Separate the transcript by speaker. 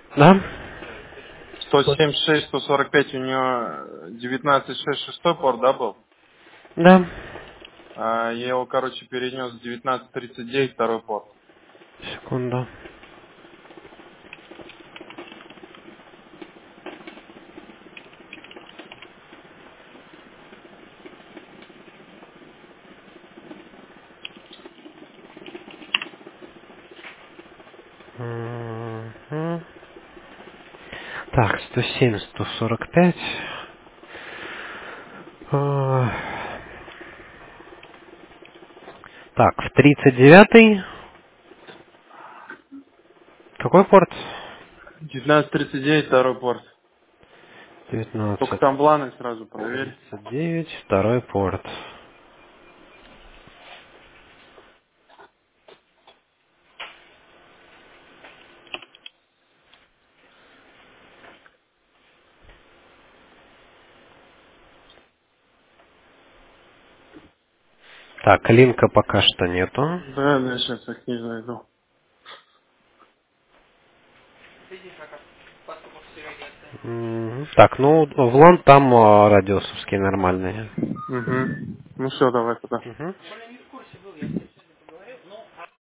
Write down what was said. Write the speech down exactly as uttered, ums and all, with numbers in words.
Speaker 1: Да?
Speaker 2: сто семьдесят шесть, сто сорок пять у нее девятнадцать шесть шестой порт, да, был?
Speaker 1: Да.
Speaker 2: А я его, короче, перенес в девятнадцать тридцать девять, второй порт.
Speaker 1: Секунду. Мгм. Так, сто семь, сто сорок пять. А, Так, в тридцать девятый. Какой порт?
Speaker 2: девятнадцать тридцать девять, второй порт. Только
Speaker 1: девятнадцать
Speaker 2: там бланы сразу проверь.
Speaker 1: тридцать девять, второй порт. Так, линка пока что нету.
Speaker 2: Да, да, сейчас их не найду.
Speaker 1: М, Так, ну, в лон там а, радиусовские нормальные.
Speaker 2: Угу. Ну все, давай туда.
Speaker 1: Мгм.